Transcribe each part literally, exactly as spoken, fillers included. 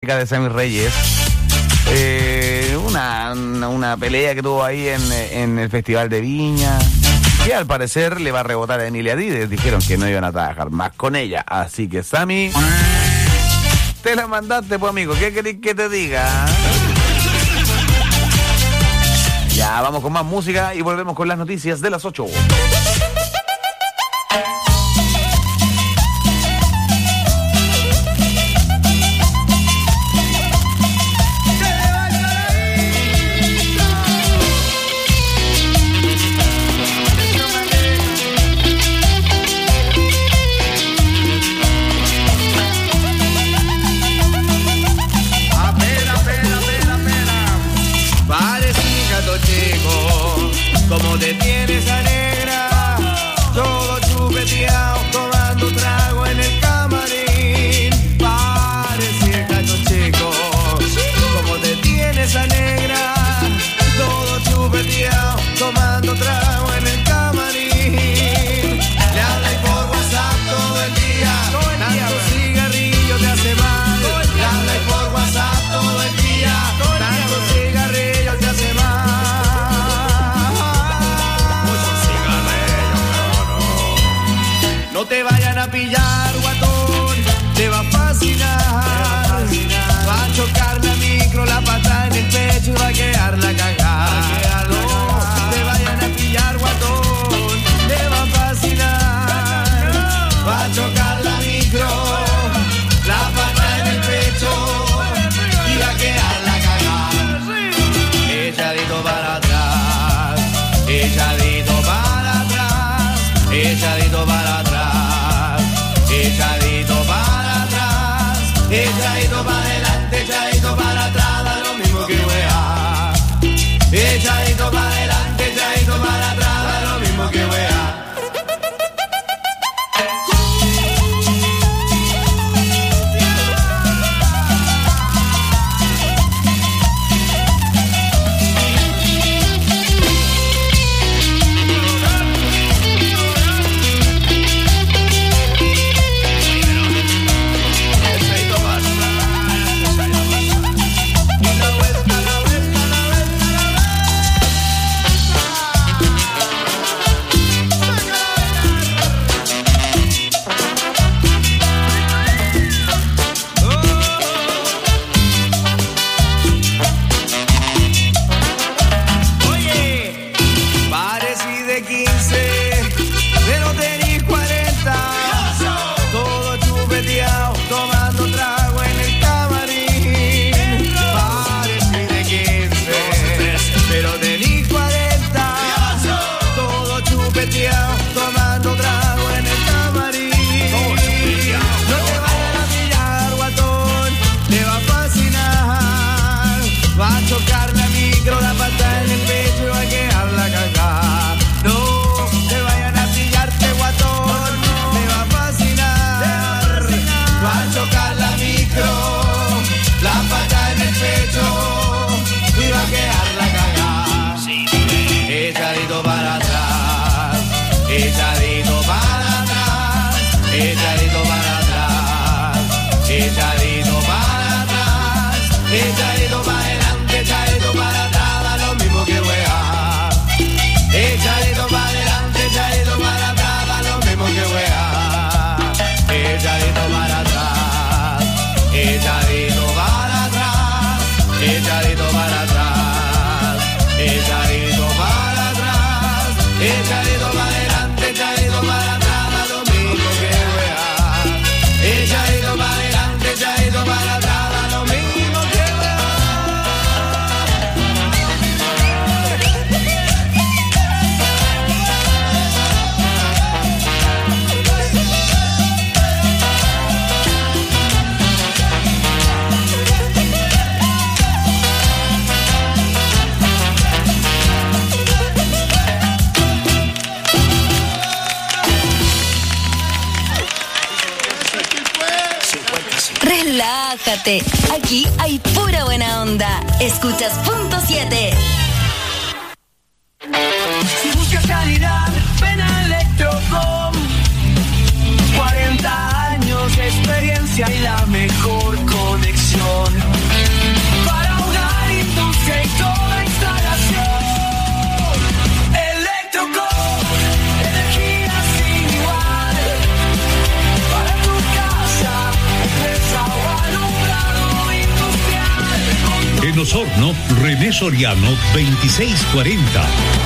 polémica de Sammy Reyes. Eh, una, una, una pelea que tuvo ahí en, en el Festival de Viña, que al parecer le va a rebotar a Emilia Díez. Dijeron que no iban a trabajar más con ella. Así que, Sammy, te la mandaste, pues, amigo. ¿Qué querés que te diga? Ya, vamos con más música y volvemos con las noticias de las ocho. Como te tienes a negra, todo chupeteado, tomando trago en el camarín. Parece gato chico. Como te tienes a negra, todo chupeteado, tomando trago en el camarín. Le habla y por WhatsApp todo el día, tanto cigarrillo te hace mal. Le habla y por WhatsApp todo el día, tanto cigarrillo te hace mal. No te vayan a pillar, guatón, te va a fascinar. Va a chocar la micro, la pata en el pecho y va a quedar la cagada. No te vayan a pillar, guatón, te va a fascinar. Va a chocar la micro, la pata en el pecho y va a quedar la cagada. Echadito para atrás, echadito para atrás, echadito para atrás. Echadito para atrás, echadito para adelante, echadito para atrás, da lo mismo que wea. Echadito para adelante, echadito para atrás, da lo mismo que wea. Relájate, aquí hay pura buena onda. Escuchas Punto siete. Si buscas calidad, ven a Electrocom. cuarenta años de experiencia y la mejor conexión. En Osorno, René Soriano veintiséis cuarenta.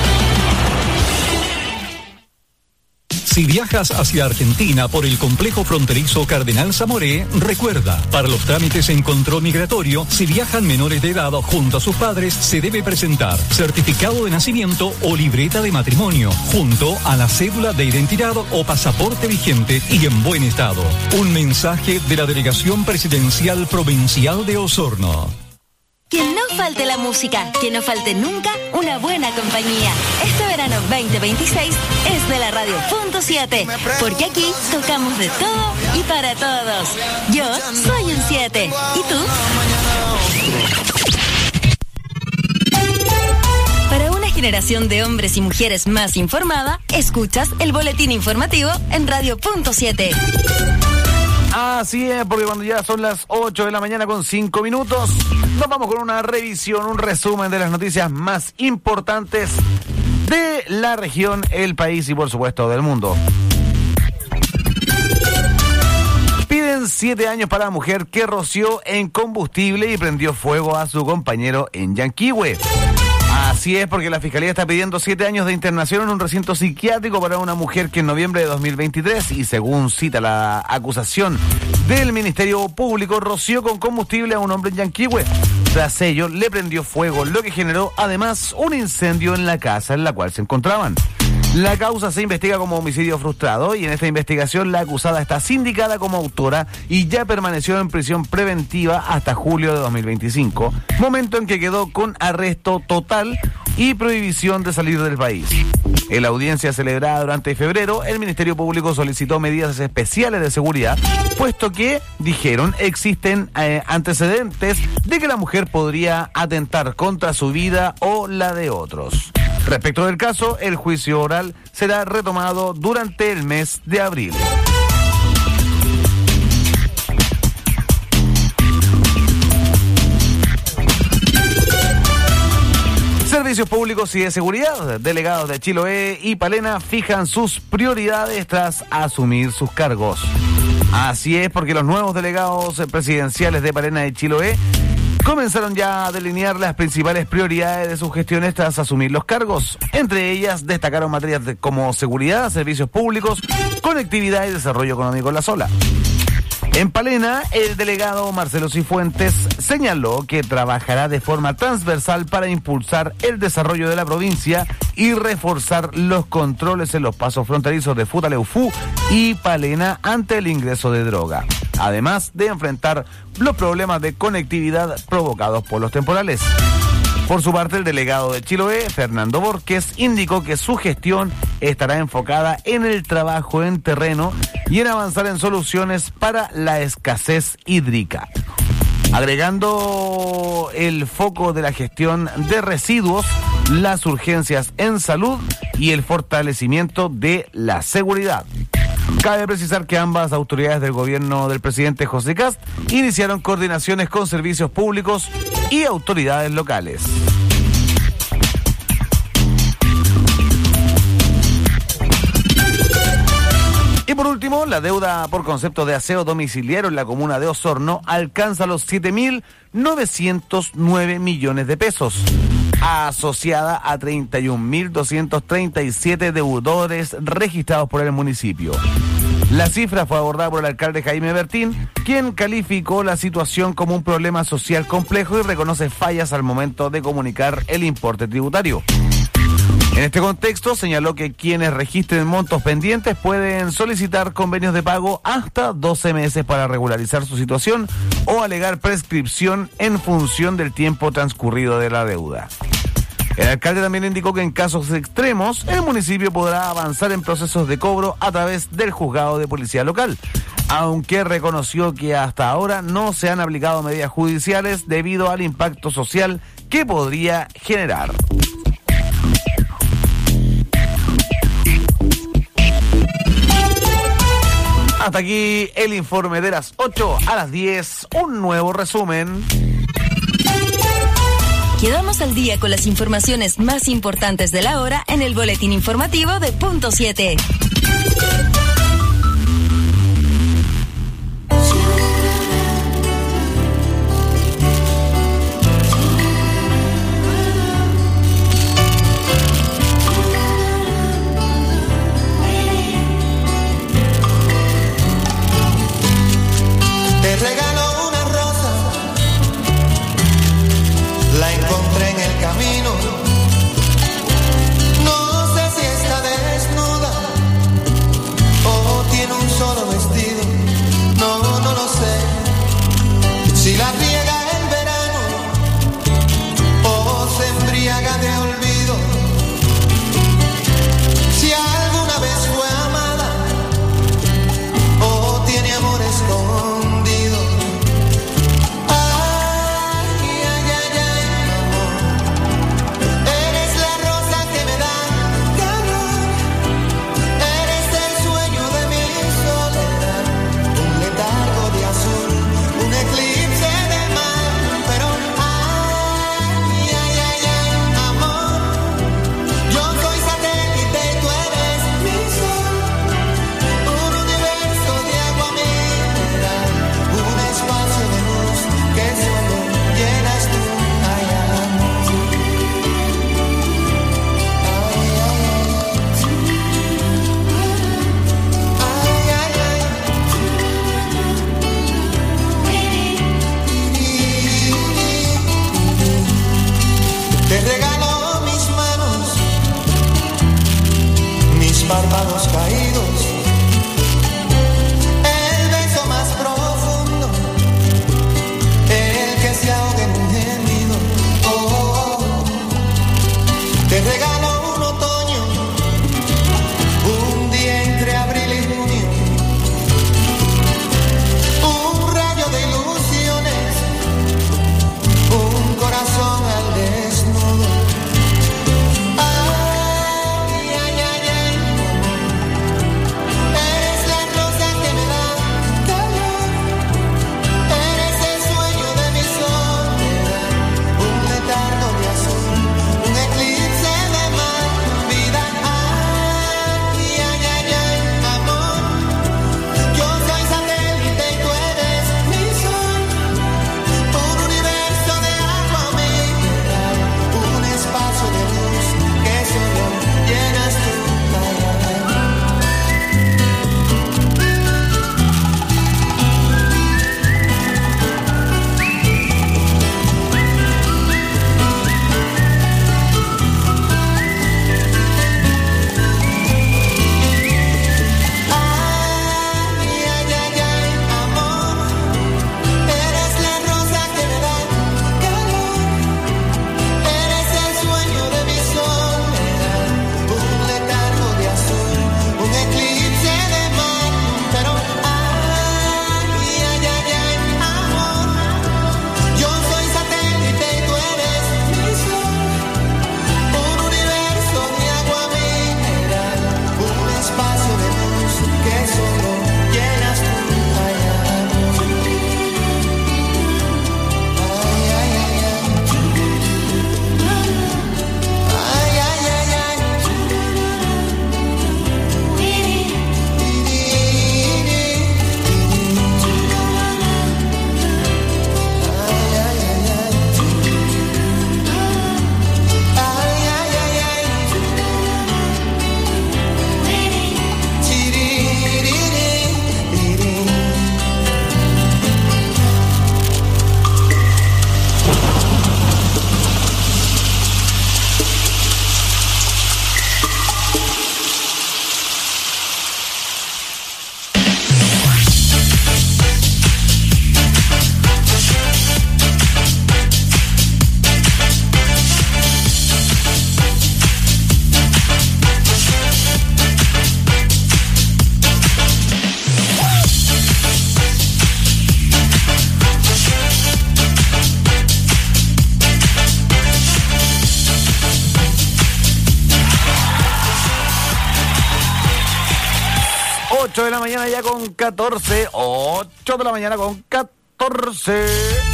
Si viajas hacia Argentina por el complejo fronterizo Cardenal Zamoré, recuerda, para los trámites en control migratorio, si viajan menores de edad junto a sus padres, se debe presentar certificado de nacimiento o libreta de matrimonio, junto a la cédula de identidad o pasaporte vigente y en buen estado. Un mensaje de la Delegación Presidencial Provincial de Osorno. Que no falte la música, que no falte nunca una buena compañía. Este verano veinte veintiséis es de la Radio Punto siete, porque aquí tocamos de todo y para todos. Yo soy un siete, ¿y tú? Para una generación de hombres y mujeres más informada, escuchas el boletín informativo en Radio Punto siete. Así es, porque cuando ya son las ocho de la mañana con cinco minutos, nos vamos con una revisión, un resumen de las noticias más importantes de la región, el país y por supuesto del mundo. Piden siete años para la mujer que roció en combustible y prendió fuego a su compañero en Yanquihue. Así es, porque la Fiscalía está pidiendo siete años de internación en un recinto psiquiátrico para una mujer que en noviembre de dos mil veintitrés, y según cita la acusación del Ministerio Público, roció con combustible a un hombre en Yanquihue. Tras ello, le prendió fuego, lo que generó además un incendio en la casa en la cual se encontraban. La causa se investiga como homicidio frustrado y en esta investigación la acusada está sindicada como autora y ya permaneció en prisión preventiva hasta julio de dos mil veinticinco, momento en que quedó con arresto total y prohibición de salir del país. En la audiencia celebrada durante febrero, el Ministerio Público solicitó medidas especiales de seguridad, puesto que, dijeron, existen eh, antecedentes de que la mujer podría atentar contra su vida o la de otros. Respecto del caso, el juicio oral será retomado durante el mes de abril. Servicios públicos y de seguridad, delegados de Chiloé y Palena fijan sus prioridades tras asumir sus cargos. Así es, porque los nuevos delegados presidenciales de Palena y Chiloé comenzaron ya a delinear las principales prioridades de sus gestiones tras asumir los cargos. Entre ellas destacaron materias de, como seguridad, servicios públicos, conectividad y desarrollo económico en la sola. En Palena, el delegado Marcelo Cifuentes señaló que trabajará de forma transversal para impulsar el desarrollo de la provincia y reforzar los controles en los pasos fronterizos de Futaleufú y Palena ante el ingreso de droga, además de enfrentar los problemas de conectividad provocados por los temporales. Por su parte, el delegado de Chiloé, Fernando Borges, indicó que su gestión estará enfocada en el trabajo en terreno y en avanzar en soluciones para la escasez hídrica, agregando el foco de la gestión de residuos, las urgencias en salud y el fortalecimiento de la seguridad. Cabe precisar que ambas autoridades del gobierno del presidente José Kast iniciaron coordinaciones con servicios públicos y autoridades locales. Y por último, la deuda por concepto de aseo domiciliario en la comuna de Osorno alcanza los siete mil novecientos nueve millones de pesos, asociada a treinta y un mil doscientos treinta y siete deudores registrados por el municipio. La cifra fue abordada por el alcalde Jaime Bertín, quien calificó la situación como un problema social complejo y reconoce fallas al momento de comunicar el importe tributario. En este contexto, señaló que quienes registren montos pendientes pueden solicitar convenios de pago hasta doce meses para regularizar su situación o alegar prescripción en función del tiempo transcurrido de la deuda. El alcalde también indicó que en casos extremos, el municipio podrá avanzar en procesos de cobro a través del juzgado de policía local, aunque reconoció que hasta ahora no se han aplicado medidas judiciales debido al impacto social que podría generar. Hasta aquí el informe de las ocho a las diez, un nuevo resumen. Quedamos al día con las informaciones más importantes de la hora en el boletín informativo de Punto siete. ocho de la mañana ya con catorce. ocho de la mañana con catorce.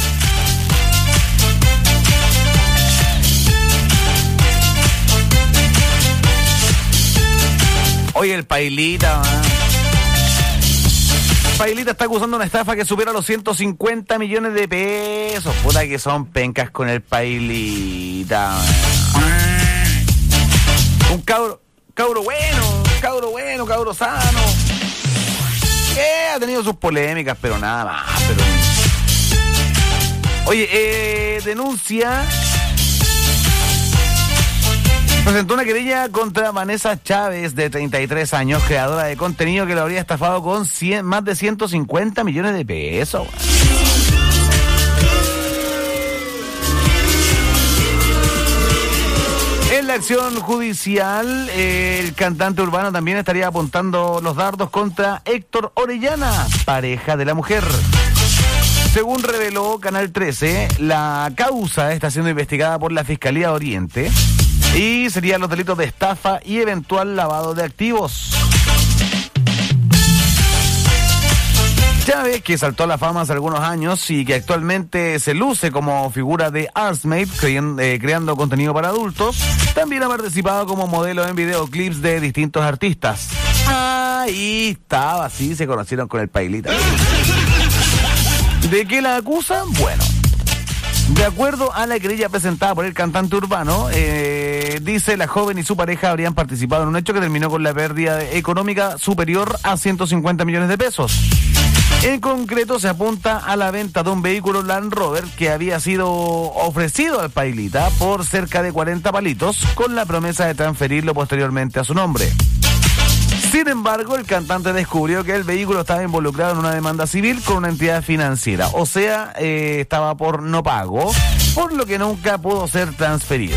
Oye, el Pailita, man. Pailita está acusando una estafa que supera los ciento cincuenta millones de pesos. Puta que son pencas con el Pailita, man. Un cabro, cabro bueno, cabro bueno, cabro sano. Eh, ha tenido sus polémicas, pero nada más. Pero... Oye, eh, denuncia... Presentó una querella contra Vanessa Chávez, de treinta y tres años, creadora de contenido que lo habría estafado con cien, más de ciento cincuenta millones de pesos. En la acción judicial, el cantante urbano también estaría apuntando los dardos contra Héctor Orellana, pareja de la mujer. Según reveló Canal trece, la causa está siendo investigada por la Fiscalía Oriente y serían los delitos de estafa y eventual lavado de activos. Chávez, que saltó a la fama hace algunos años y que actualmente se luce como figura de Artsmate, creando, eh, creando contenido para adultos, también ha participado como modelo en videoclips de distintos artistas. Ahí estaba, sí, se conocieron con el Pailita. ¿De qué la acusan? Bueno, de acuerdo a la querella presentada por el cantante urbano, eh, dice la joven y su pareja habrían participado en un hecho que terminó con la pérdida económica superior a ciento cincuenta millones de pesos. En concreto, se apunta a la venta de un vehículo Land Rover que había sido ofrecido al Pailita por cerca de cuarenta palitos, con la promesa de transferirlo posteriormente a su nombre. Sin embargo, el cantante descubrió que el vehículo estaba involucrado en una demanda civil con una entidad financiera, o sea, eh, estaba por no pago, por lo que nunca pudo ser transferido.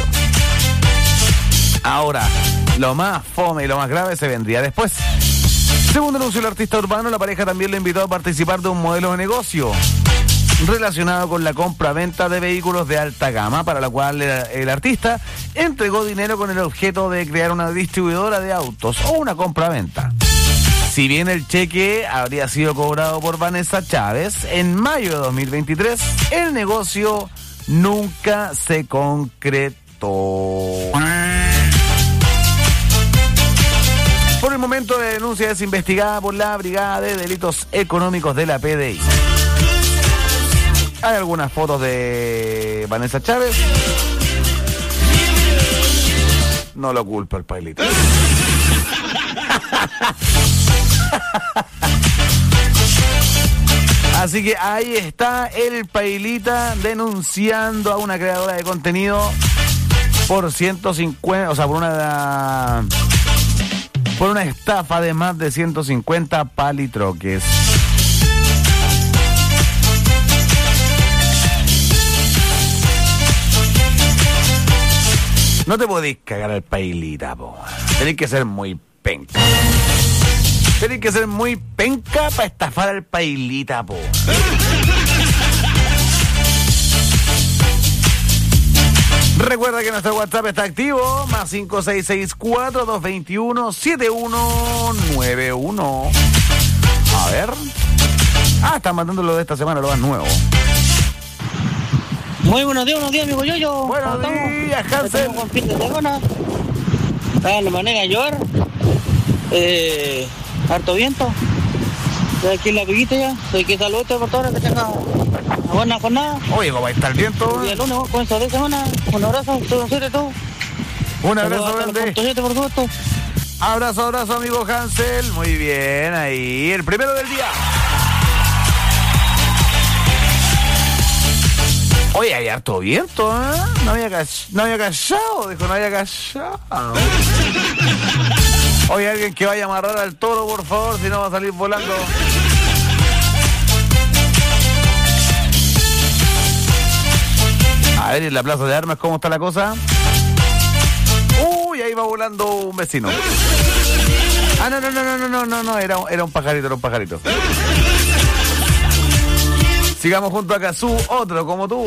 Ahora, lo más fome y lo más grave se vendría después. Según denunció el artista urbano, la pareja también lo invitó a participar de un modelo de negocio relacionado con la compra-venta de vehículos de alta gama, para la cual el, el artista entregó dinero con el objeto de crear una distribuidora de autos o una compra-venta. Si bien el cheque habría sido cobrado por Vanessa Chávez en mayo de dos mil veintitrés, el negocio nunca se concretó. Por el momento, la denuncia es investigada por la Brigada de Delitos Económicos de la P D I. Hay algunas fotos de Vanessa Chávez. No lo culpo el Pailita. Así que ahí está el Pailita denunciando a una creadora de contenido por ciento cincuenta, o sea, por una por una estafa de más de ciento cincuenta palitroques. No te podés cagar al Pailita, po. Tenés que ser muy penca. Tenés que ser muy penca para estafar al Pailita, po. Recuerda que nuestro WhatsApp está activo, más cinco seis seis cuatro, dos dos uno, siete uno nueve uno. A ver. Ah, están mandando lo de esta semana, lo más nuevo. Muy buenos días, buenos días, amigo Yoyo. Buenos días, Hansel. Estamos con fin de semana. Está en la manera de llover. Eh, harto viento. Estoy aquí en la piguita ya. Soy que saludos por todos, que tengan una buena jornada. Oye, ¿cómo va a estar el viento? Y el lunes, comienzo de semana. Un abrazo, tú, tú, tú. Un abrazo grande. Por supuesto. Abrazo, abrazo, amigo Hansel. Muy bien, ahí. El primero del día. Oye, hay harto viento, ¿eh? No había, call- no había callado, dijo, no había callado. Oye, alguien que vaya a amarrar al toro, por favor, si no va a salir volando. A ver, en la plaza de armas, ¿cómo está la cosa? Uy, ahí va volando un vecino. Ah, no, no, no, no, no, no, no, no, era, era un pajarito, era un pajarito. Sigamos junto a Cazú, otro como tú.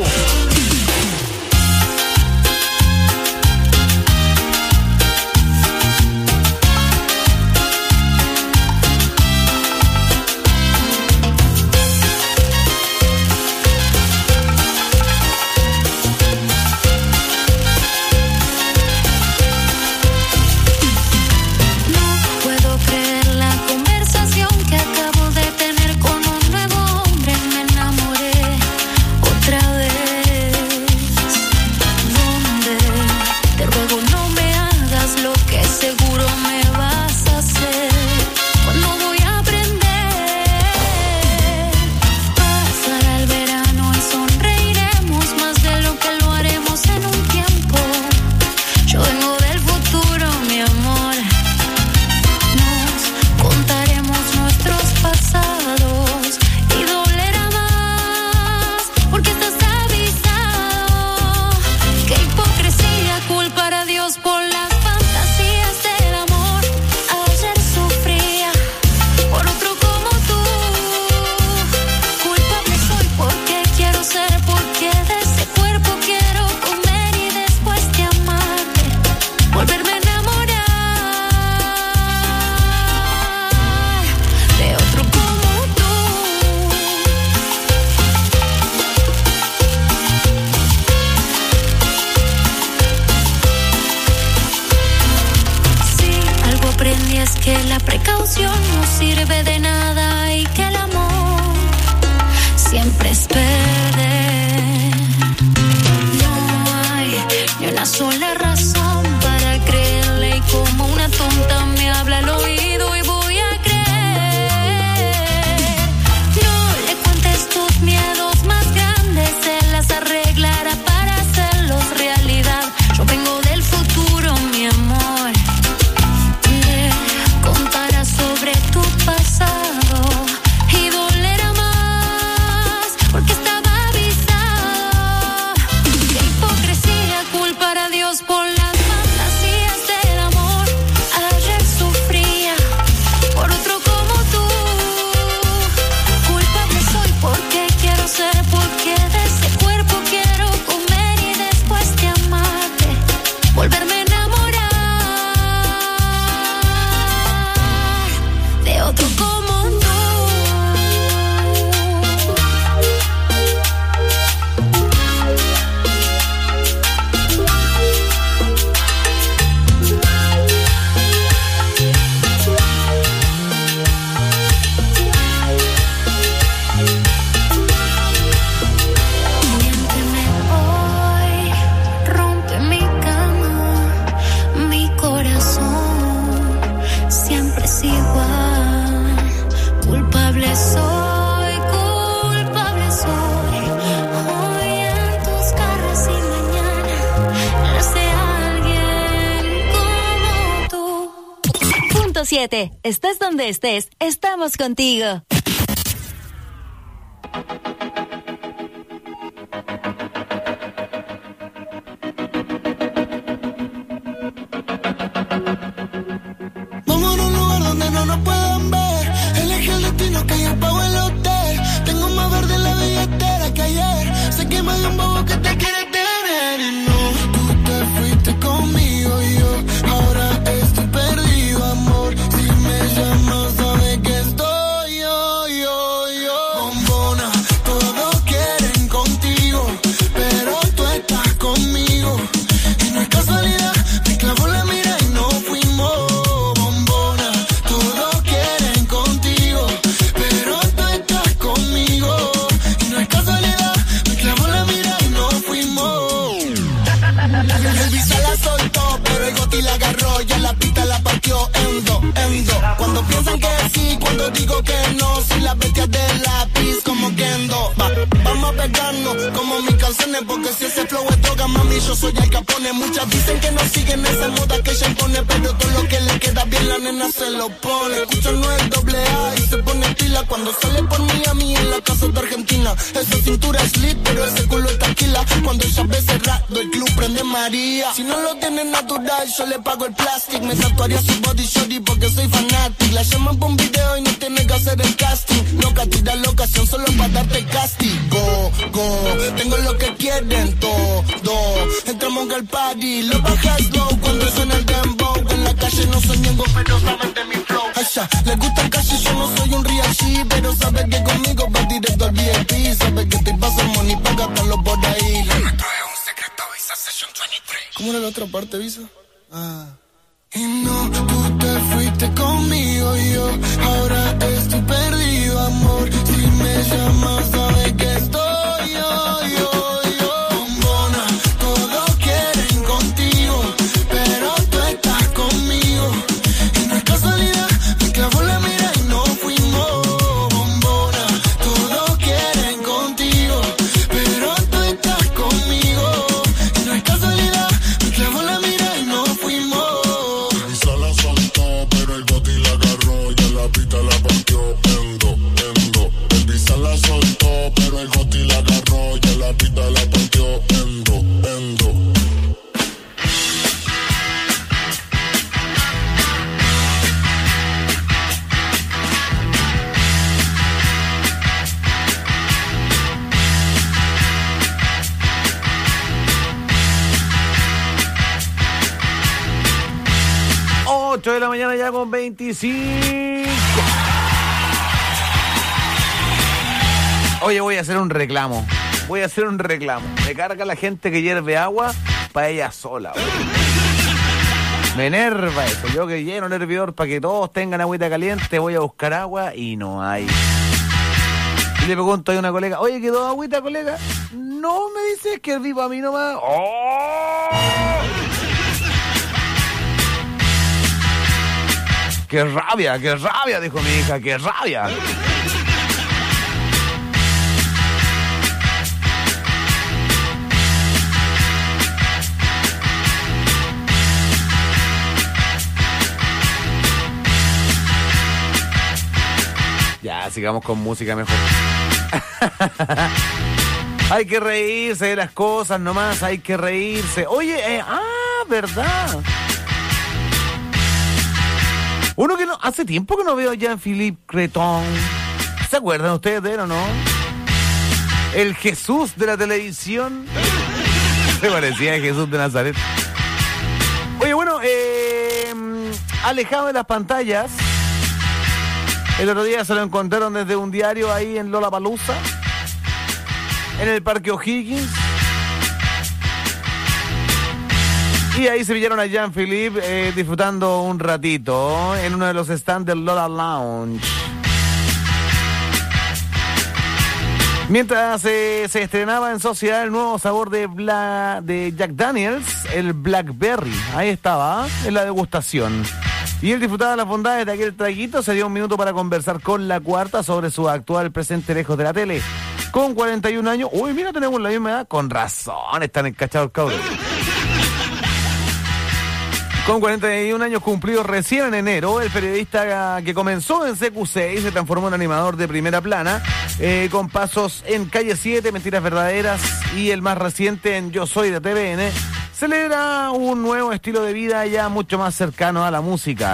la precaución no sirve de nada y que el amor siempre es perder. No hay ni una sola razón para creerle y como una tonta me habla al oído y voy a creer. No le cuentes tus miedos más grandes, él las arreglará para hacerlos realidad. Yo vengo del futuro, mi amor. Le contará sobre tu pasado y dolerá más porque estaba avisado. Qué hipocresía culpar a Dios por las fantasías del amor. Ayer sufría por otro como tú. Culpable soy porque quiero ser, porque de ese cuerpo quiero comer y después de amarte volverme a enamorar de otro como tú. Miénteme hoy, rompe mi cama, mi corazón siempre es igual. Culpable soy, culpable soy. Hoy en tus garras y mañana nace alguien como tú. Punto siete. Estés donde estés, estamos contigo. Vamos a un lugar donde no nos puedan ver. Elige el destino que yo pago el hotel. Tengo más verde en la billetera que ayer. Sé que me dio un bobo que te quiere tener. Y no, tú te fuiste conmigo y yo ahora estoy perdido, amor. Si me llamas, sabes que estoy yo, yo, yo. Bombona, todos quieren contigo, pero tú estás conmigo. Y no es casualidad, me clavó la mira y no fuimos. Bombona, todos quieren contigo, pero tú estás conmigo. Y no es casualidad, me clavó la mira y no fuimos. El visa la soltó, pero el goti la agarró, ya la pista la partió en dos, en dos. Cuando piensan que sí, cuando digo que no, soy la bestia del lápiz como Kendo. Va, vamos a pegarnos como mis canciones, porque si ese flow es droga, mami, yo soy el Capone. Muchas dicen que no siguen esa moda que ella impone, pero todo lo que le queda bien la nena se lo pone. Escuchan no es doble A y se pone pila cuando sale por Miami en la casa de Argentina. Esa cintura es lit, pero ese culo es taquila. Cuando ella ve cerrado, el club prende María. Si no lo tiene natural, yo le pago el plástico. Me tatuaría su body shorty porque soy fanático. La llaman por un video y no tiene que hacer el casting. Loca, tira la ocasión solo para darte castigo. Go, tengo lo que quieren todo. Entramos al party, lo bajas slow cuando suena el dembow. En la calle no soy ñengo, pero saben de mi flow. Allá, les gusta el calle, yo no soy un real G, pero saben que conmigo va directo al V I P. Saben que te pasa money, paga gastarlo por ahí. Lo nuestro es un secreto, Visa Session veintitrés. ¿Cómo era la otra parte, Visa? Ah. Y no, tú te fuiste conmigo y yo ahora estoy perdido, amor. Si me llamas, sabes que estoy yo, yo, yo. Bombona, todos quieren contigo, pero tú estás conmigo. Y no es casualidad, me clavó la mira y no fuimos. Bombona, todos quieren contigo, pero tú estás conmigo. Y no es casualidad, me clavó la mira y no fuimos. La soltó, pero el goti la agarró, ya la pista la partió en dos, en dos. El visa la soltó, pero el goti la agarró, ya la pista la partió en dos, en dos. ocho de la mañana ya con veinticinco. Oye, voy a hacer un reclamo. Voy a hacer un reclamo. Me carga la gente que hierve agua para ella sola. Oye. Me enerva eso. Yo que lleno el hervidor para que todos tengan agüita caliente, voy a buscar agua y no hay. Y le pregunto a una colega, oye, ¿quedó agüita, colega? No, me dice que herví para mí nomás. ¡Oh! ¡Qué rabia, qué rabia! Dijo mi hija, ¡qué rabia! Ya, sigamos con música mejor. Hay que reírse de las cosas nomás, hay que reírse. Oye, eh, ah, verdad. Uno que no, hace tiempo que no veo a Jean-Philippe Creton. ¿Se acuerdan ustedes de él o no? El Jesús de la televisión. Se parecía a Jesús de Nazaret. Oye, bueno, eh, alejado de las pantallas. El otro día se lo encontraron desde un diario ahí en Lollapalooza, en el Parque O'Higgins. Y ahí se pillaron a Jean-Philippe eh, disfrutando un ratito en uno de los stands del Lola Lounge. Mientras eh, se estrenaba en sociedad el nuevo sabor de, Bla, de Jack Daniels, el Blackberry. Ahí estaba, en la degustación. Y él disfrutaba las bondades de aquel traguito. Se dio un minuto para conversar con La Cuarta sobre su actual presente lejos de la tele. Con cuarenta y un años. Uy, mira, tenemos la misma edad. Con razón, están encachados cabros. Con cuarenta y un años cumplidos recién en enero, el periodista que comenzó en C Q seis se transformó en animador de primera plana, eh, con pasos en Calle siete, Mentiras Verdaderas y el más reciente en Yo Soy de T V N. Celebra un nuevo estilo de vida ya mucho más cercano a la música.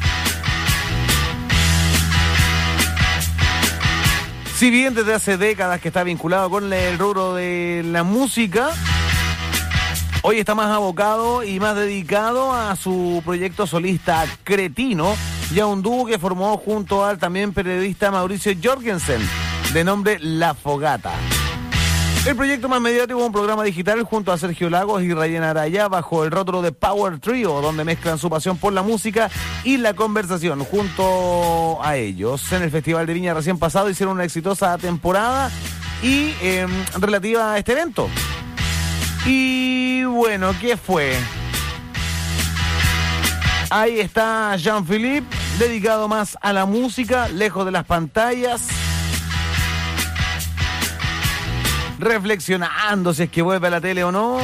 Si bien desde hace décadas que está vinculado con el rubro de la música, hoy está más abocado y más dedicado a su proyecto solista Cretino y a un dúo que formó junto al también periodista Mauricio Jorgensen, de nombre La Fogata. El proyecto más mediático es un programa digital junto a Sergio Lagos y Rayena Araya bajo el rótulo de Power Trio, donde mezclan su pasión por la música y la conversación. Junto a ellos, en el Festival de Viña recién pasado, hicieron una exitosa temporada y eh, relativa a este evento. Y bueno, ¿qué fue? Ahí está Jean-Philippe, dedicado más a la música, lejos de las pantallas, reflexionando si es que vuelve a la tele o no.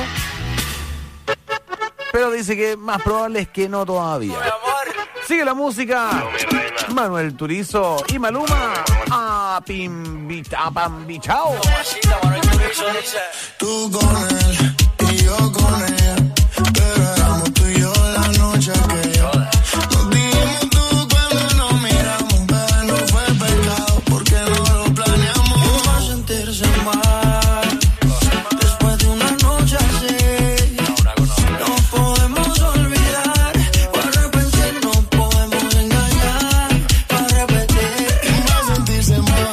Pero dice que más probable es que no todavía. Sigue la música. Manuel Turizo y Maluma. A Pimbita, Pambichao. Tú con él y yo con ella, pero éramos tú y yo la noche aquella. Nos dijimos tú cuando nos miramos, pero no fue pecado porque no lo planeamos. No va a sentirse mal después de una noche así. No podemos olvidar o arrepentir, no podemos engañar para repetir. No va a sentirse mal.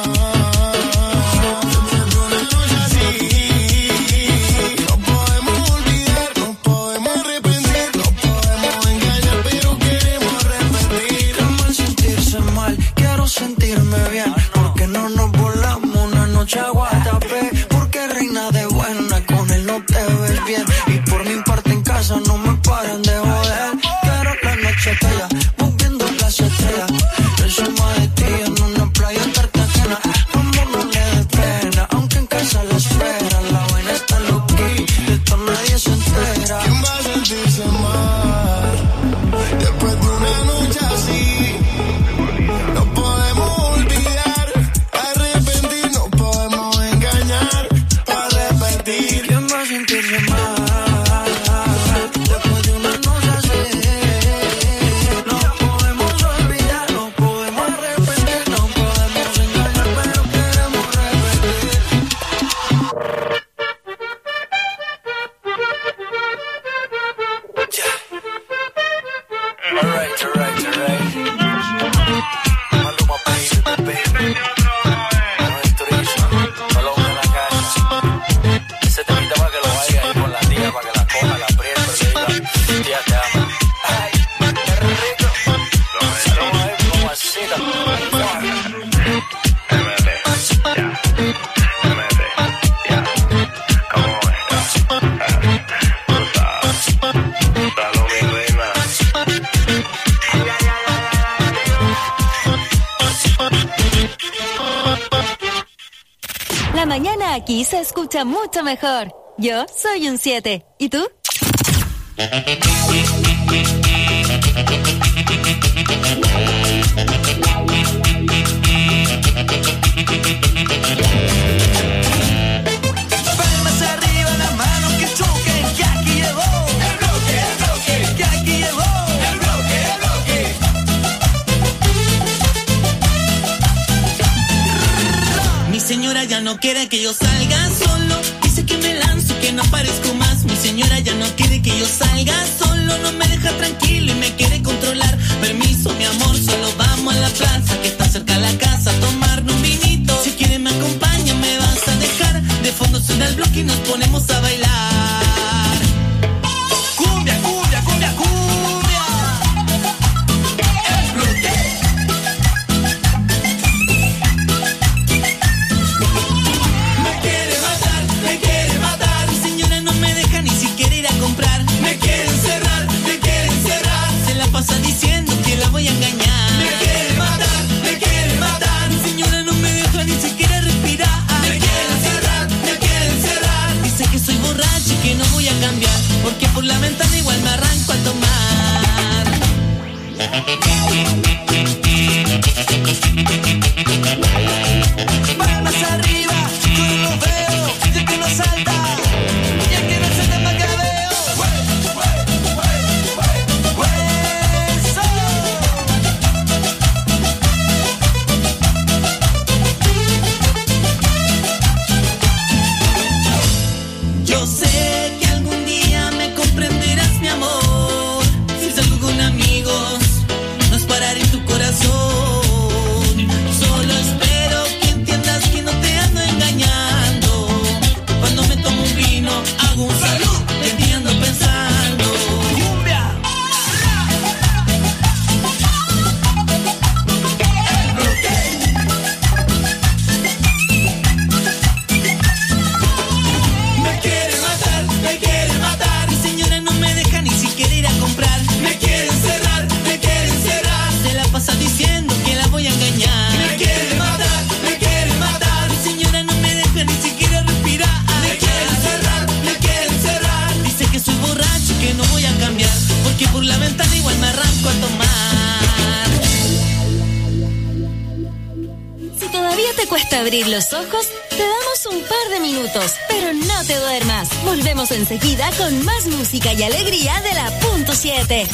Sentirme bien, porque no nos volamos una noche a Guatapé, porque reina de buena, con él no te ves bien, y por mi parte en casa no me paran de joder. Quiero la noche aquella, moviendo las estrellas, encima de ti en una playa cartagena. Vamos, no le dé pena, aunque en casa la espera, la vaina está loqui, de esto nadie se entera. ¿Quién va a sentirse mal después de una noche así? Sentirse mal Aquí se escucha mucho mejor. Yo soy un siete. ¿Y tú? Palmas arriba, las manos que choquen, que aquí llegó el bloque, el bloque, que aquí llegó el bloque, el bloque. Mi señora ya no quiere que yo salga solo, dice que me lanzo, que no aparezco más. Mi señora ya no quiere que yo salga solo, no me deja tranquilo y me quiere controlar. Permiso, mi amor, solo vamos a la plaza que está cerca de la casa a tomarnos un vinito. Si quieres me acompaña, me vas a dejar. De fondo suena el bloque y nos ponemos a bailar. Cumbia, cumbia, cumbia, cumbia. El bloque. Me quiere matar, me quiere matar. Mi señora no me deja ni siquiera ir a comprar. Me quiere encerrar, me quiere encerrar. Se la pasa diciendo que la voy a engañar. Me quiere matar, me quiere matar. Mi señora no me deja ni siquiera respirar. Me quiere encerrar, me quiere encerrar. Dice que soy borracho y que no voy a cambiar, porque por la ventana igual me arranco a tomar. Palmas arriba, yo no lo veo. Y el que no salta, y el que no se te macabeo. Yo sé que algún día me comprenderás, mi amor. Si salgo con amigos, no es parar en tu corazón. Solo espero que entiendas que no te ando engañando. Cuando me tomo un vino, hago un salud, de ti ando pensando. Cumbia. El bloque. Me quiere matar, me quiere matar. Mi señora no me deja ni siquiera ir a comprar. Me quiere encerrar, me quiere encerrar. Se la pasa diciendo que la voy a engañar. Me quiere matar, me quiere matar. Mi señora no me deja ni siquiera respirar. Me quiere encerrar, me quiere encerrar. Dice que soy borracho y que no voy a cambiar, porque por la ventana igual me arranco a tomar. Si todavía te cuesta abrir los ojos, te damos un par de minutos, pero no te duermas. Volvemos enseguida con más música y alegría de la punto siete.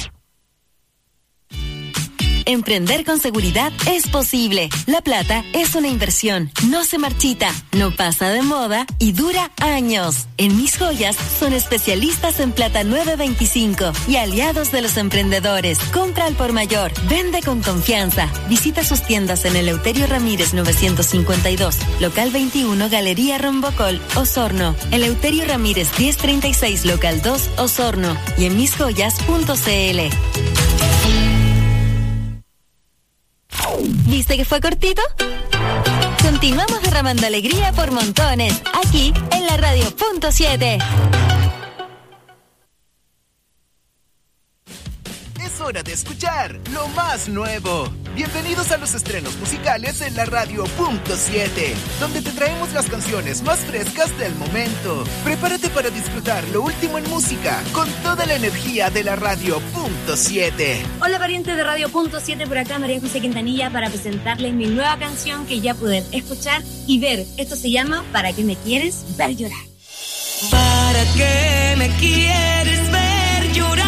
Emprender con seguridad es posible. La plata es una inversión, no se marchita, no pasa de moda y dura años. En Mis Joyas son especialistas en plata nueve veinticinco y aliados de los emprendedores. Compra al por mayor, vende con confianza. Visita sus tiendas en Eleuterio Ramírez novecientos cincuenta y dos, local veintiuno, Galería Rombocol, Osorno. Eleuterio Ramírez diez treinta y seis, local dos, Osorno. Y en mis joyas punto c l. ¿Viste que fue cortito? Continuamos derramando alegría por montones, aquí en la radio punto siete. Es hora de escuchar lo más nuevo. Bienvenidos a los estrenos musicales en la radio punto siete, donde te traemos las canciones más frescas del momento. Prepárate para disfrutar lo último en música con toda la energía de la radio punto siete. Hola parientes de radio punto siete, por acá María José Quintanilla para presentarles mi nueva canción que ya pueden escuchar y ver. Esto se llama ¿Para qué me quieres ver llorar? ¿Para qué me quieres ver llorar?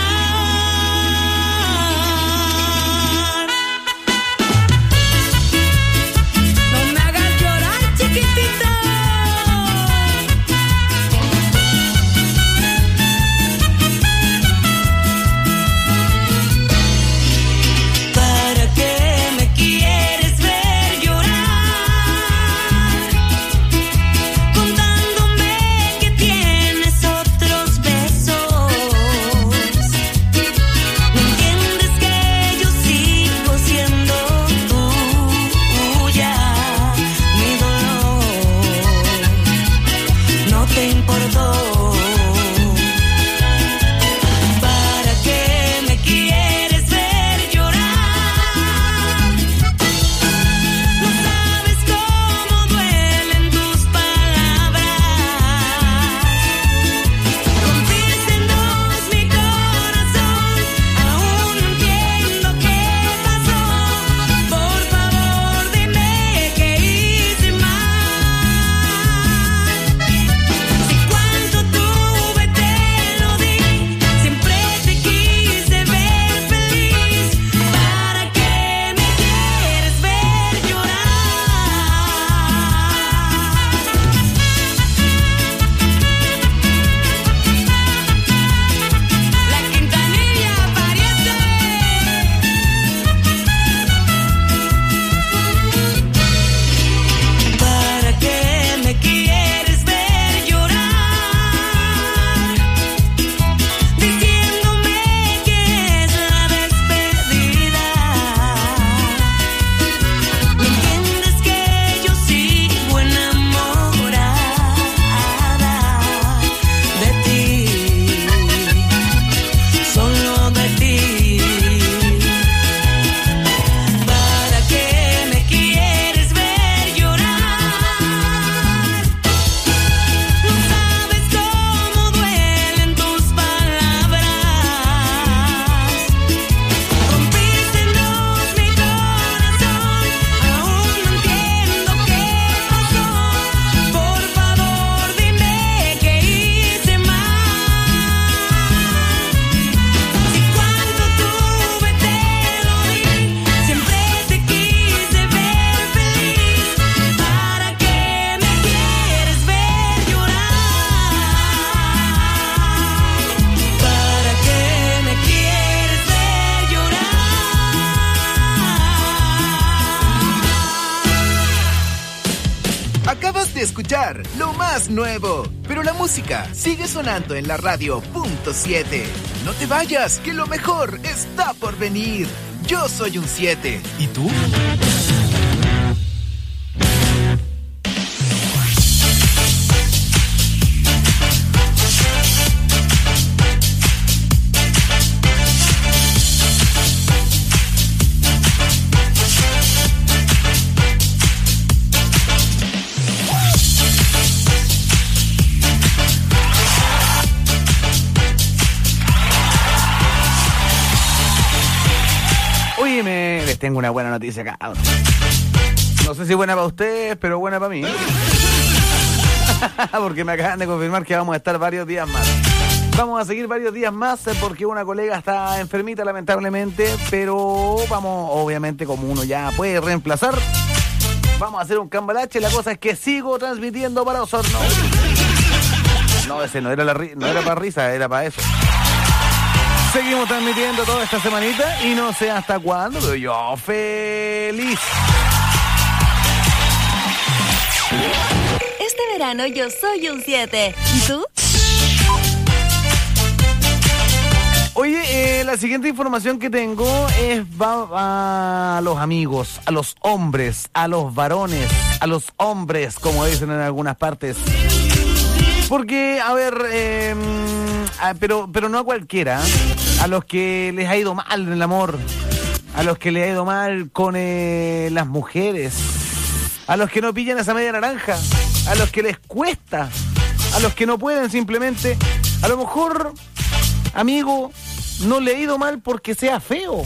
No me hagas llorar, chiquitito. ¿Para qué me quieres ver llorar? Contándome que tienes otros besos. escuchar lo más nuevo, pero la música sigue sonando en la radio punto siete. No te vayas, que lo mejor está por venir. Yo soy un siete. ¿Y tú? Me, les tengo una buena noticia acá. No sé si buena para ustedes, pero buena para mí. Porque me acaban de confirmar que vamos a estar varios días más. Vamos a seguir varios días más porque una colega está enfermita lamentablemente, pero vamos, obviamente, como uno ya puede reemplazar, vamos a hacer un cambalache. La cosa es que sigo transmitiendo para Osorno. No, ese no era, la, no era para risa, era para eso. Seguimos transmitiendo toda esta semanita y no sé hasta cuándo, pero yo feliz. Este verano yo soy un siete. ¿Y tú? Oye, eh, la siguiente información que tengo es va a los amigos, a los hombres, a los varones, a los hombres, como dicen en algunas partes. Porque, a ver, eh, a, pero, pero no a cualquiera, a los que les ha ido mal en el amor, a los que les ha ido mal con eh, las mujeres, a los que no pillan esa media naranja, a los que les cuesta, a los que no pueden simplemente. A lo mejor, amigo, no le ha ido mal porque sea feo.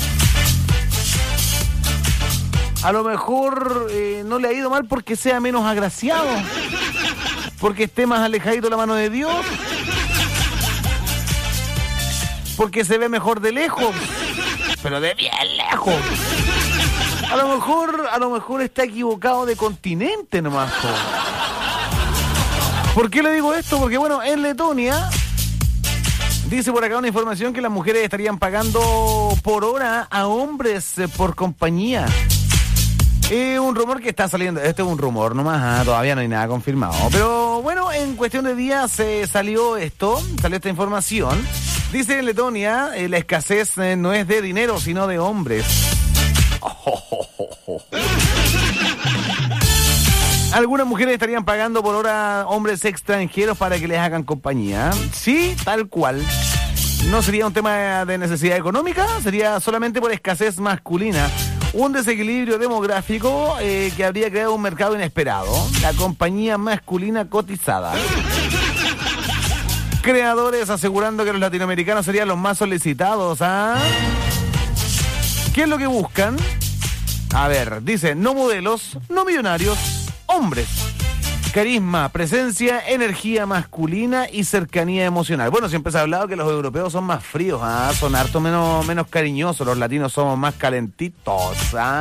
A lo mejor eh, no le ha ido mal porque sea menos agraciado, porque esté más alejadito de la mano de Dios, porque se ve mejor de lejos, pero de bien lejos. A lo mejor, a lo mejor está equivocado de continente nomás. ¿Por qué le digo esto? Porque bueno, en Letonia dice por acá una información que las mujeres estarían pagando por hora a hombres por compañía. Es un rumor que está saliendo, este es un rumor nomás, ¿eh? Todavía no hay nada confirmado. Pero bueno, en cuestión de días se eh, salió esto, salió esta información. Dice en Letonia, eh, la escasez eh, no es de dinero, sino de hombres. Oh, oh, oh, oh. Algunas mujeres estarían pagando por hora hombres extranjeros para que les hagan compañía. Sí, tal cual. No sería un tema de necesidad económica, sería solamente por escasez masculina. Un desequilibrio demográfico eh, que habría creado un mercado inesperado. La compañía masculina cotizada. Creadores asegurando que los latinoamericanos serían los más solicitados. ¿Ah? ¿Qué es lo que buscan? A ver, dice, no modelos, no millonarios, hombres. Carisma, presencia, energía masculina y cercanía emocional. Bueno, siempre se ha hablado que los europeos son más fríos, ¿ah? Son harto menos, menos cariñosos. Los latinos somos más calentitos, ¿ah?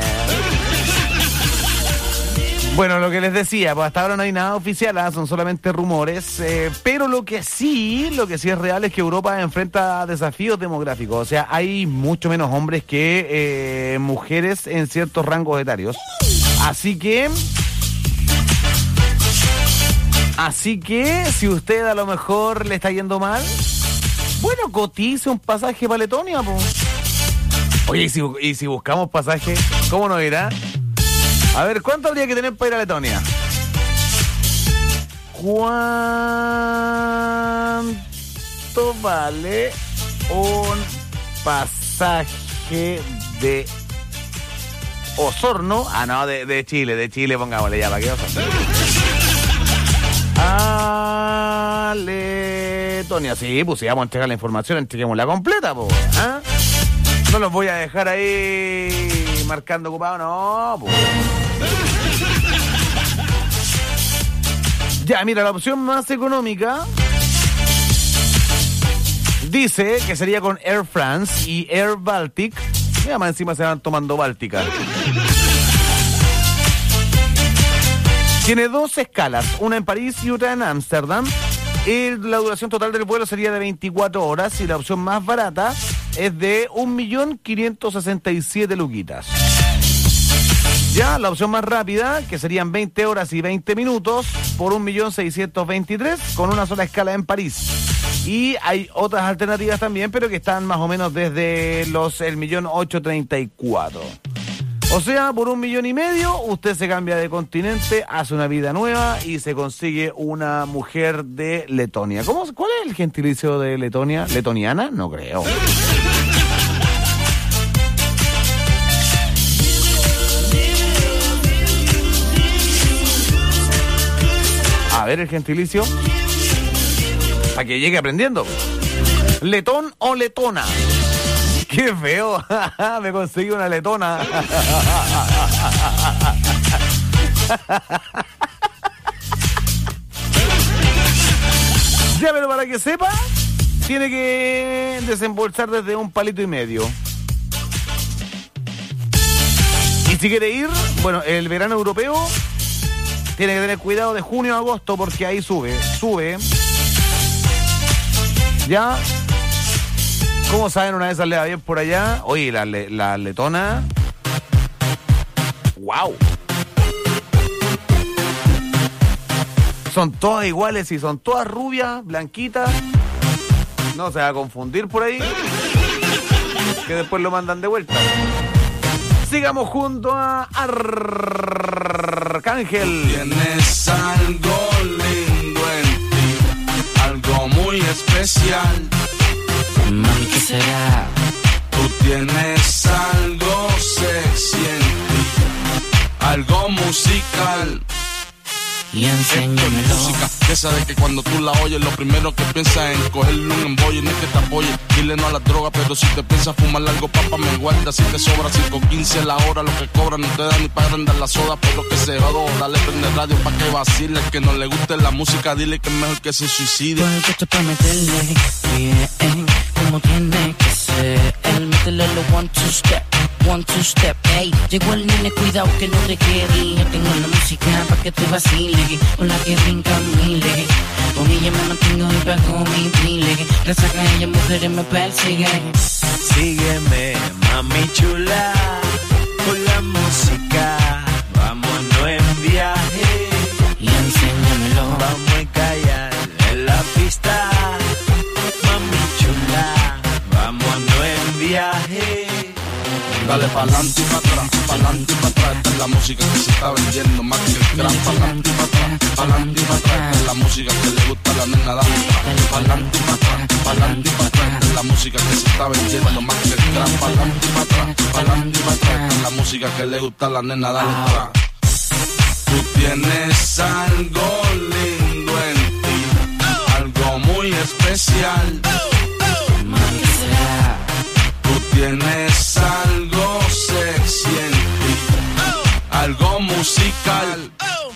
Bueno, lo que les decía, pues hasta ahora no hay nada oficial, ¿ah? Son solamente rumores. Eh, pero lo que sí, lo que sí es real es que Europa enfrenta desafíos demográficos. O sea, hay mucho menos hombres que eh, mujeres en ciertos rangos etarios. Así que... Así que, si usted a lo mejor le está yendo mal, bueno, cotice un pasaje para Letonia, po. Oye, ¿y si, y si buscamos pasaje, cómo nos irá? A ver, ¿cuánto habría que tener para ir a Letonia? ¿Cuánto vale un pasaje de Osorno? Ah, no, de, de Chile, de Chile, pongámosle ya, ¿para qué Osorno? A Letonia. Sí, pues si vamos a entregar la información, entreguémosla completa, pues. ¿Ah? No los voy a dejar ahí marcando ocupado, no, pues. Ya, mira, la opción más económica dice que sería con Air France y Air Baltic. Mira, más encima se van tomando Báltica. Tiene dos escalas, una en París y otra en Ámsterdam. Y la duración total del vuelo sería de veinticuatro horas y la opción más barata es de un millón quinientos sesenta y siete luquitas. Ya, la opción más rápida, que serían veinte horas y veinte minutos por un millón seiscientos veintitrés con una sola escala en París. Y hay otras alternativas también, pero que están más o menos desde los el millón ochocientos treinta y cuatro. O sea, por un millón y medio, usted se cambia de continente, hace una vida nueva y se consigue una mujer de Letonia. ¿Cómo, ¿Cuál es el gentilicio de Letonia? ¿Letoniana? No creo. A ver el gentilicio. Para que llegue aprendiendo. ¿Letón o letona? ¡Qué feo! Me conseguí una letona. Ya, pero para que sepa, tiene que desembolsar desde un palito y medio. Y si quiere ir, bueno, el verano europeo tiene que tener cuidado de junio a agosto porque ahí sube, sube. Ya. ¿Cómo saben? Una de esas le va bien por allá. Oye, la, la letona. ¡Wow! Son todas iguales y son todas rubias, blanquitas. No se va a confundir por ahí. Que después lo mandan de vuelta. Sigamos junto a Arcángel. Tienes algo lindo en ti, algo muy especial. Mami, ¿qué será? Tú tienes algo sexy en ti, algo musical. Y enséñamelo. Música, esa de que cuando tú la oyes, lo primero que piensas es en cogerle un embolle, no es que te apoye, dile no a la droga, pero si te piensas fumar algo, papá, me guarda, si te sobra cinco quince la hora, lo que cobran, no te da ni para agrandar la soda, por lo que se jodó, dale prende radio pa' que vacile, el que no le guste la música, dile que es mejor que se suicide. Porque esto es pa' meterle bien, como tiene que ser, el métele lo one, two step. One, two step, ey, llegó el nene, cuidado que no te quede. Yo tengo la música pa' que te vacile, con la que brinca mile. Con ella me mantengo y pago mi pile. Gracias a ella mujeres me persiguen. Sígueme, mami chula, con la música, vámonos en viaje. Y enséñamelo. Vamos a callar en la pista, mami chula, vámonos en viaje. Dale pa'lante y pa' atrás, pa'lante y pa' atrás, esta es la música que se está vendiendo más que el crack. Pa'lante y pa' atrás, pa'lante y pa' atrás, esta es la música que le gusta a la nena, dale pa'lante y pa' atrás, pa'lante y pa' atrás, esta es la música que se está vendiendo más que el crack. Pa'lante y pa' atrás, pa'lante y pa' atrás, esta es la música que le gusta a la nena, dale atrás. Tú tienes algo lindo en ti, algo muy especial. Mami, ¿qué será? Tú tienes algo sexy en ti, algo musical.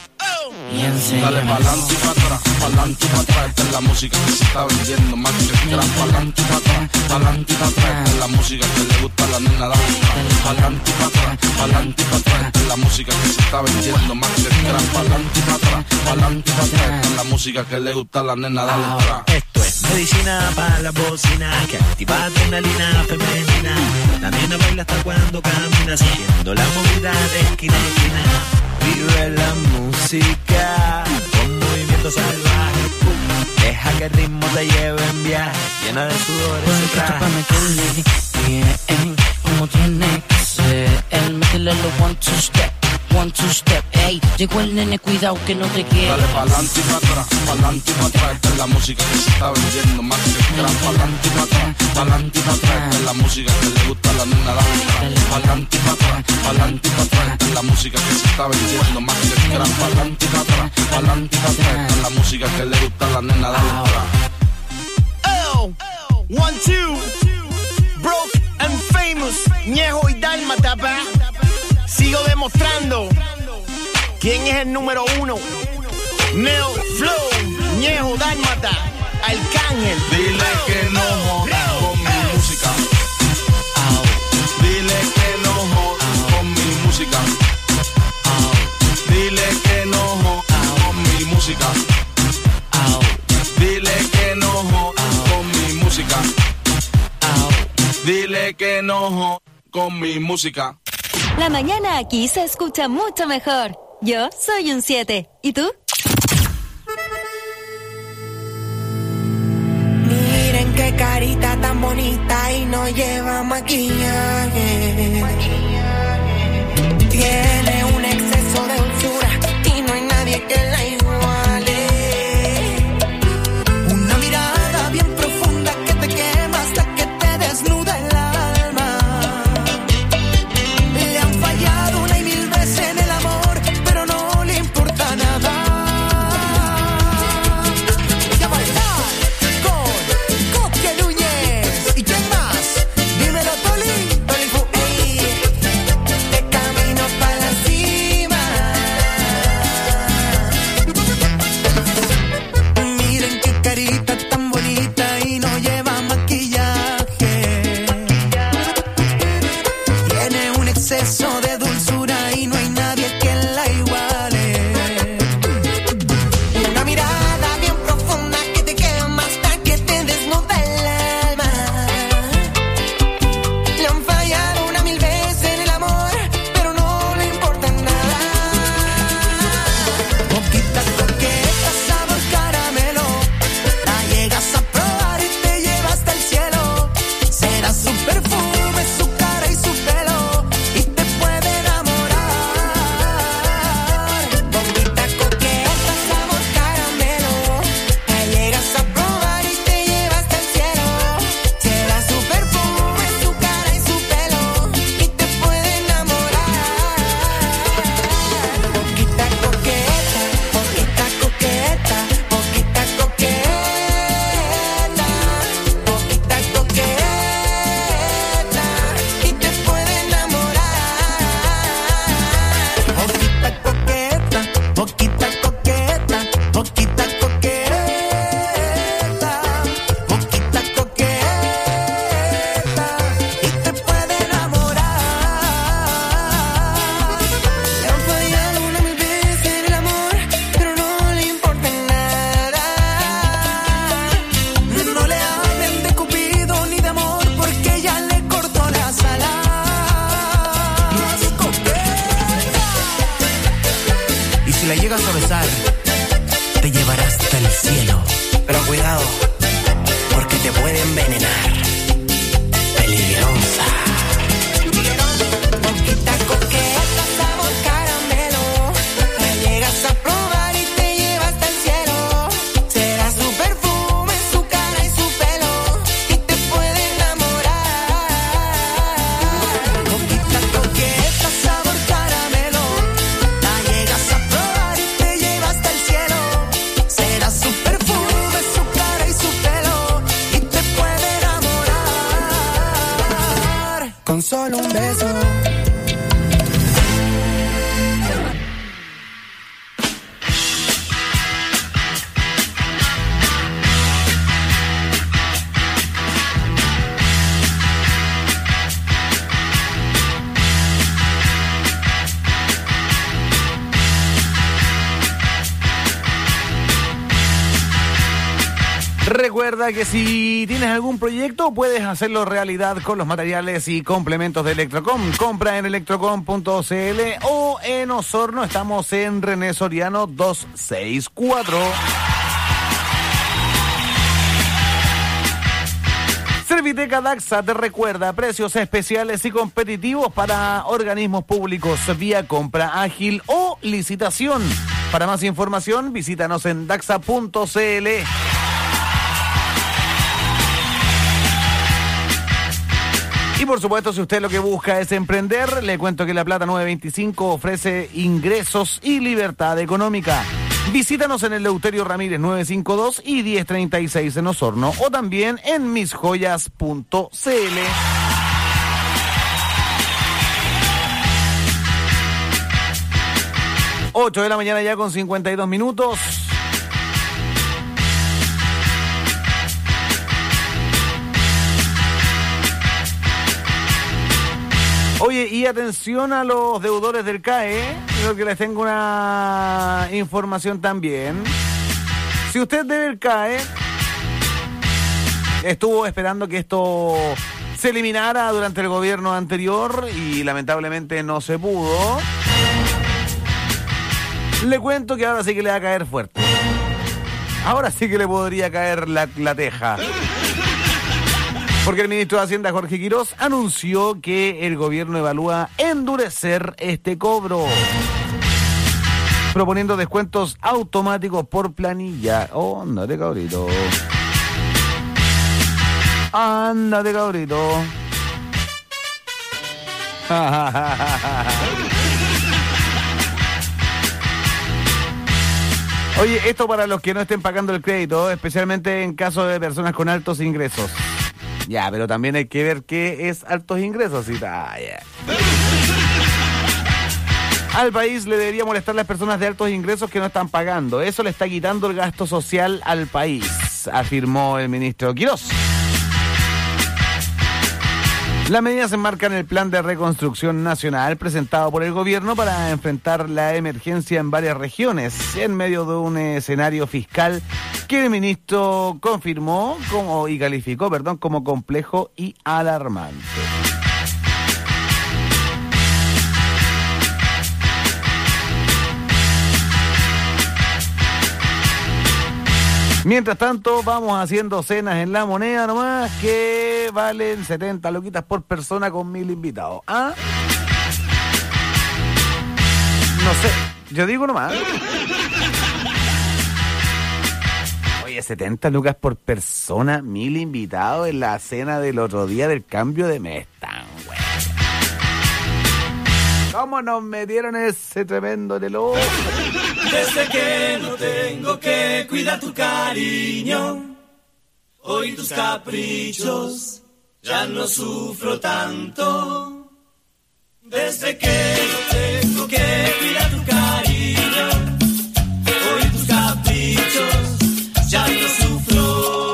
Y enséñamelo. Dale pa'lante y pa' atrás, pa'lante y pa' atrás, esta es la música que se está vendiendo más que el crack. Pa'lante y pa' atrás, pa'lante y pa' atrás, esta es la música que le gusta a la nena, dale pa'lante y pa' atrás, pa'lante y pa' atrás, esta es la música que se está vendiendo más que el crack. Pa'lante y pa' atrás, pa'lante y pa' atrás, esta es la música que le gusta a la nena, dale atrás. Esto es medicina para la bocina, que activa adrenalina femenina. La nena baila hasta cuando camina, siguiendo la movida de esquina a esquina. Vive la música con movimiento salvaje. Deja que el ritmo te lleve en viaje, llena de sudor ese Porque esto es traje. pa' meterle bien, como tiene que ser, el métele lo one, two step. One, two step, ey, llegó el nene, cuidado que no te quede. Dale pa'lante y pa' atrás, pa'lante y pa' atrás, esta es la música que se está vendiendo más que el crack. Pa'lante y pa' atrás, pa'lante y pa' atrás, esta es la música que le gusta a la nena, dale pa'lante y pa' atrás, pa'lante y pa' atrás, esta es la música que se está vendiendo más que el crack. Pa'lante y pa' atrás, pa'lante y pa' atrás, esta es la música que le gusta a la nena, dale atrás. Oh, one, two, broke and famous, Ñejo y Dálmata, pa. Sigo demostrando quién es el número uno. Neo Flow, Ñejo, Dálmata, Arcángel. Dile que no jodas con mi música. Dile que no jodas con mi música. Dile que no jodas con mi música. Dile que no jodas con mi música. Dile que no jodas con mi música. La mañana aquí se escucha mucho mejor. Yo soy un siete. ¿Y tú? Miren qué carita tan bonita y no lleva maquillaje. Tiene un exceso de dulzura y no hay nadie que la iguale. Una mirada bien profunda que te quema hasta que te desnuda el alma. Le han fallado una y mil veces en el amor, pero no le importa nada. Y a bailar con Coque Núñez. ¿Y quién más? Dímelo, Toli. Toli Fu, ey. De camino para la cima. Miren qué carita tan bonita y no lleva maquillaje. Tiene un exceso de dulzura y no hay nadie que la iguale. Una mirada bien profunda que te quema hasta que te desnuda el alma. Le han fallado una mil veces en el amor, pero no le importa nada. Poquita coqueta, sabor caramelo. La llegas a probar y te lleva hasta el cielo. Será su perfume, su cara y su pelo, y te puede enamorar. Poquita coqueta, sabor caramelo. La llegas a probar y te lleva hasta el cielo. Será su perfume, su cara y su pelo, y te puede enamorar. Poquita coqueta, poquita coqueta, poquita coqueta, poquita coqueta, y te puede enamorar. Poquita coqueta, poquita coqueta, poquita coqueta, poquita coqueta, y te puede enamorar. Le han fallado una mil veces en el amor, pero no le importa nada. No le hablen de Cupido ni de amor, porque ya le cortó las alas. Y si la llegas a besar, te llevará hasta el cielo. Pero cuidado, porque te puede envenenar. Peligrosa. Poquita coqueta, sabor caramelo. La llegas a probar y te lleva hasta el cielo. Será su perfume, su cara y su pelo, y te puede enamorar. Poquita coqueta, sabor caramelo. La llegas a probar y te lleva hasta el cielo. Será su perfume, su cara y su pelo, y te puede enamorar. Con solo un beso. Recuerda que si tienes algún proyecto puedes hacerlo realidad con los materiales y complementos de Electrocom. Compra en electrocom punto c l o en Osorno estamos en René Soriano doscientos sesenta y cuatro. Serviteca Daxa te recuerda precios especiales y competitivos para organismos públicos vía compra ágil o licitación. Para más información visítanos en daxa punto c l. Y por supuesto, si usted lo que busca es emprender, le cuento que La Plata novecientos veinticinco ofrece ingresos y libertad económica. Visítanos en el Eleuterio Ramírez novecientos cincuenta y dos y diez treinta y seis en Osorno, o también en mis joyas punto c l. ocho de la mañana ya con cincuenta y dos minutos. Oye, y atención a los deudores del C A E, creo que les tengo una información también. Si usted debe el C A E, estuvo esperando que esto se eliminara durante el gobierno anterior y lamentablemente no se pudo. Le cuento que ahora sí que le va a caer fuerte. Ahora sí que le podría caer la, la teja. Porque el ministro de Hacienda, Jorge Quirós, anunció que el gobierno evalúa endurecer este cobro, proponiendo descuentos automáticos por planilla. Oh, ándate, cabrito. Ándate, cabrito. Oye, esto para los que no estén pagando el crédito, especialmente en caso de personas con altos ingresos. Ya, pero también hay que ver qué es altos ingresos. Y ah, yeah. Al país le debería molestar a las personas de altos ingresos que no están pagando. Eso le está quitando el gasto social al país, afirmó el ministro Quirós. La medida se enmarca en el plan de reconstrucción nacional presentado por el gobierno para enfrentar la emergencia en varias regiones, en medio de un escenario fiscal que el ministro confirmó como, y calificó perdón, como complejo y alarmante. Mientras tanto, vamos haciendo cenas en La Moneda nomás que valen setenta loquitas por persona con mil invitados. ¿Ah? No sé, yo digo nomás. Oye, setenta lucas por persona, mil invitados en la cena del otro día del cambio de mes. Tan güey. ¿Cómo nos metieron ese tremendo reloj? Desde que no tengo que cuidar tu cariño, hoy tus caprichos, ya no sufro tanto. Desde que no tengo que cuidar tu cariño, hoy tus caprichos, ya no sufro.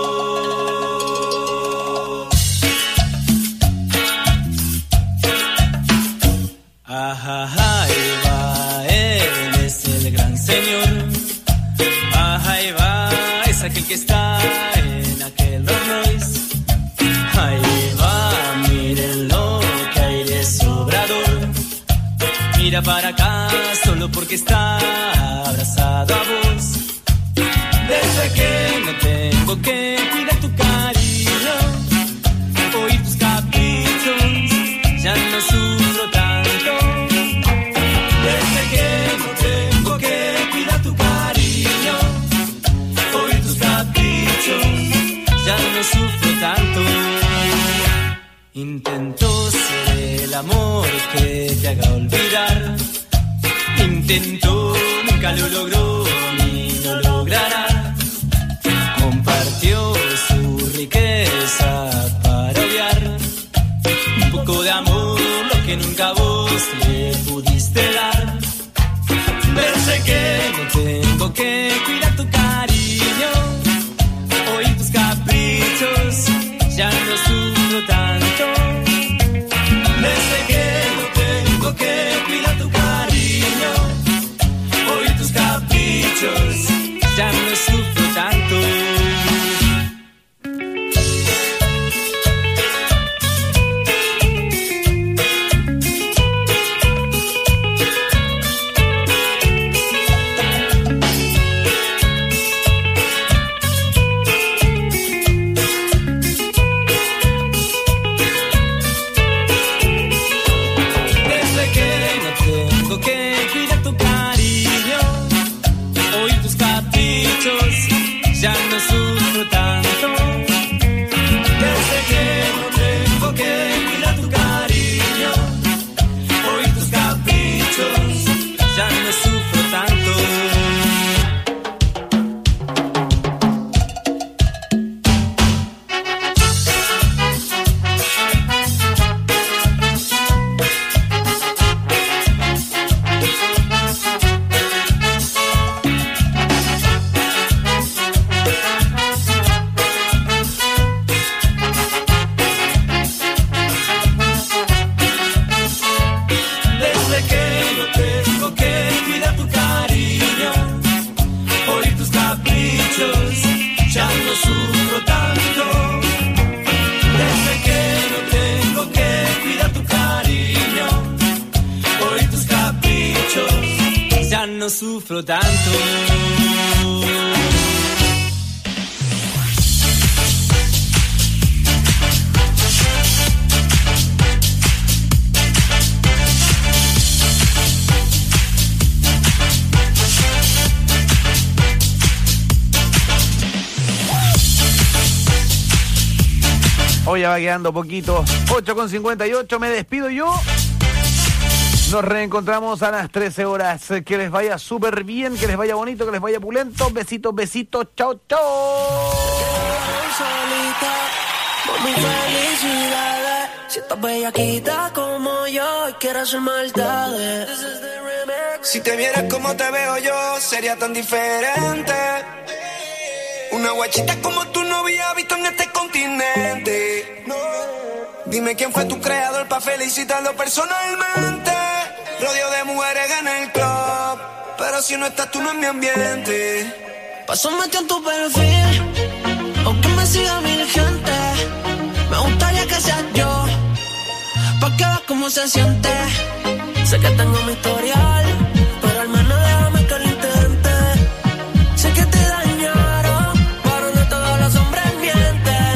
Ajá, ahí va, él es el gran señor. Ahí va, es aquel que está en aquel Rolls Royce. Ahí va, mírenlo, que aire sobrador. Mira para acá, solo porque está abrazado a vos. Desde que no tengo que cuidar tu cariño, hoy tus caprichos, ya no sufro tanto. Desde que no tengo que cuidar tu cariño, hoy tus caprichos, ya no sufro tanto. Intento ser el amor que te haga olvidar. Intento, nunca lo logró ni lo logrará. Compartió su riqueza para odiar. Un poco de amor, lo que nunca vos le pudiste dar. Pero sé que no tengo que cuidar tu cariño, hoy tus caprichos, ya no sufro tanto. Desde que no tengo que cuidar tu cariño, hoy tus caprichos, ya no sufro tanto. no sufro tanto. Hoy ya va quedando poquito. ocho con cincuenta y ocho, me despido yo. Nos reencontramos a las trece horas. Que les vaya súper bien, que les vaya bonito, que les vaya pulento. Besitos, besitos. Chao, chao. Mami, felicidades. Si estás bellaquita como yo y quieres hacer maldades. Si te vieras como te veo yo, sería tan diferente. Una guachita como tú no había visto en este continente. No. Dime quién fue tu creador para felicitarlo personalmente. Rodeo de mujeres en el club, pero si no estás tú no es mi ambiente. Paso metido en tu perfil, aunque me siga mil gente. Me gustaría que seas yo, pa' que veas cómo se siente. Sé que tengo mi historia